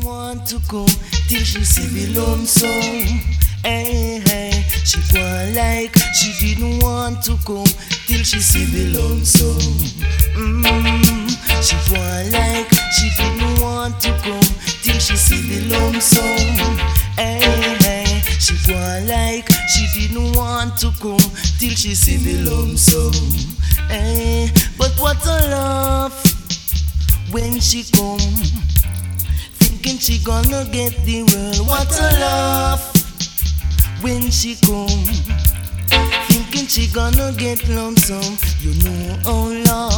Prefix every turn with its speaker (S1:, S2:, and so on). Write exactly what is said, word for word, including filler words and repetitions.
S1: want to come till she see the lump sum. Hey, hey, she go like she didn't want to come till she see the lump sum. Mm, she go like she didn't want to come till she see the lump sum. Hey, hey, she go like she didn't want to come till she see the lump sum. Hey, but what a laugh when she come, thinking she gonna get the world. What a laugh when she come, thinking she gonna get lump sum. You know how long